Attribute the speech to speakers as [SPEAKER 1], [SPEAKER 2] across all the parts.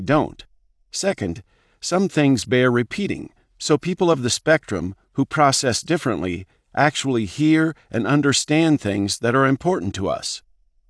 [SPEAKER 1] don't. Second, some things bear repeating, so people of the spectrum who process differently actually hear and understand things that are important to us.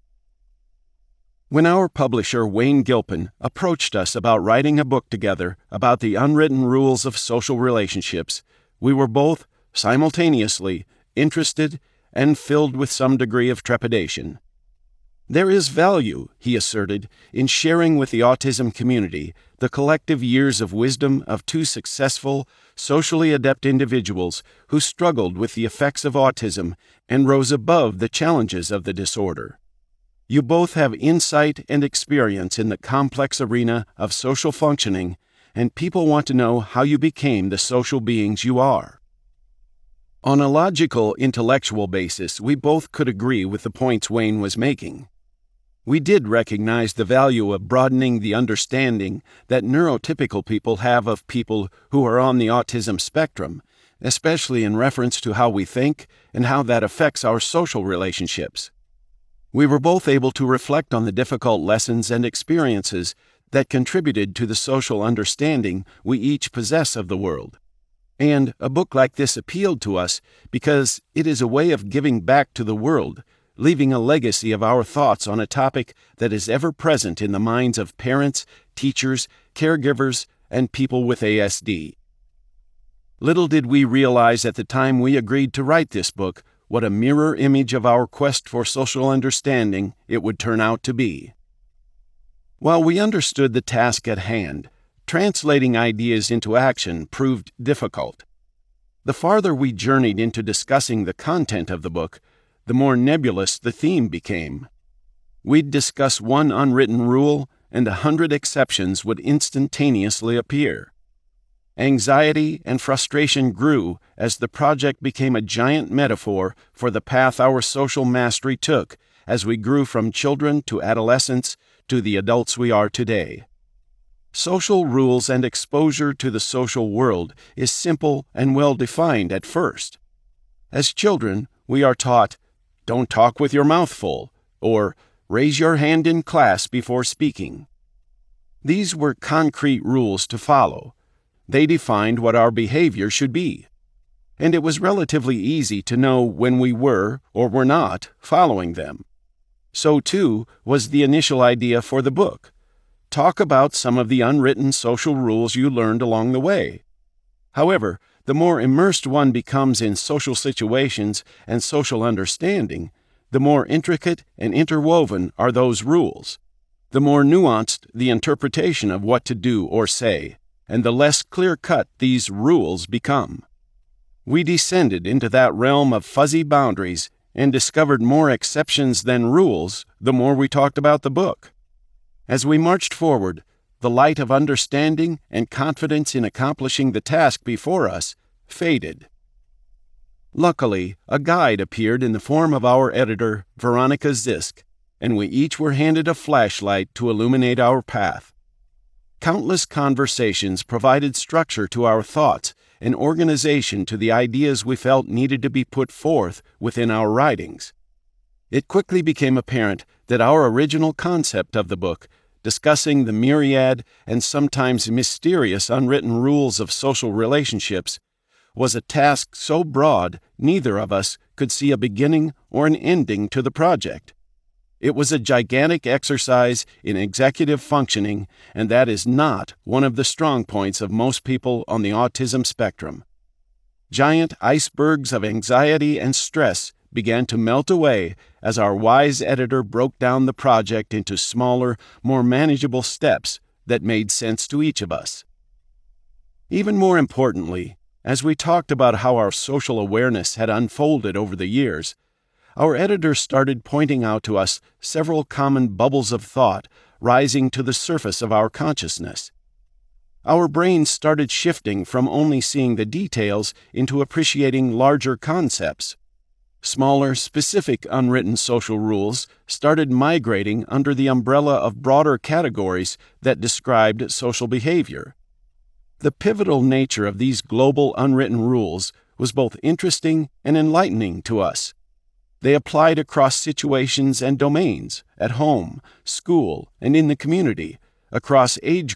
[SPEAKER 1] When our publisher, Wayne Gilpin, approached us about writing a book together about the unwritten rules of social relationships, we were both, simultaneously, interested and filled with some degree of trepidation. There is value, he asserted, in sharing with the autism community the collective years of wisdom of two successful, socially adept individuals who struggled with the effects of autism and rose above the challenges of the disorder. You both have insight and experience in the complex arena of social functioning, and people want to know how you became the social beings you are. On a logical, intellectual basis, we both could agree with the points Wayne was making. We did recognize the value of broadening the understanding that neurotypical people have of people who are on the autism spectrum, especially in reference to how we think and how that affects our social relationships. We were both able to reflect on the difficult lessons and experiences that contributed to the social understanding we each possess of the world. And a book like this appealed to us because it is a way of giving back to the world, leaving a legacy of our thoughts on a topic that is ever present in the minds of parents, teachers, caregivers, and people with ASD. Little did we realize at the time we agreed to write this book what a mirror image of our quest for social understanding it would turn out to be. While we understood the task at hand, translating ideas into action proved difficult. The farther we journeyed into discussing the content of the book, the more nebulous the theme became. We'd discuss one unwritten rule, and 100 exceptions would instantaneously appear. Anxiety and frustration grew as the project became a giant metaphor for the path our social mastery took as we grew from children to adolescents to the adults we are today. Social rules and exposure to the social world is simple and well-defined at first. As children, we are taught, "Don't talk with your mouth full," or "Raise your hand in class before speaking." These were concrete rules to follow. They defined what our behavior should be. And it was relatively easy to know when we were or were not following them. So, too, was the initial idea for the book. Talk about some of the unwritten social rules you learned along the way. However, the more immersed one becomes in social situations and social understanding, the more intricate and interwoven are those rules, the more nuanced the interpretation of what to do or say, and the less clear-cut these rules become. We descended into that realm of fuzzy boundaries and discovered more exceptions than rules the more we talked about the book. As we marched forward, the light of understanding and confidence in accomplishing the task before us faded. Luckily, a guide appeared in the form of our editor, Veronica Zisk, and we each were handed a flashlight to illuminate our path. Countless conversations provided structure to our thoughts and organization to the ideas we felt needed to be put forth within our writings. It quickly became apparent that our original concept of the book, discussing the myriad and sometimes mysterious unwritten rules of social relationships, was a task so broad neither of us could see a beginning or an ending to the project. It was a gigantic exercise in executive functioning, and that is not one of the strong points of most people on the autism spectrum. Giant icebergs of anxiety and stress began to melt away as our wise editor broke down the project into smaller, more manageable steps that made sense to each of us. Even more importantly, as we talked about how our social awareness had unfolded over the years, our editor started pointing out to us several common bubbles of thought rising to the surface of our consciousness. Our brains started shifting from only seeing the details into appreciating larger concepts. Smaller, specific unwritten social rules started migrating under the umbrella of broader categories that described social behavior. The pivotal nature of these global unwritten rules was both interesting and enlightening to us. They applied across situations and domains, at home, school, and in the community, across age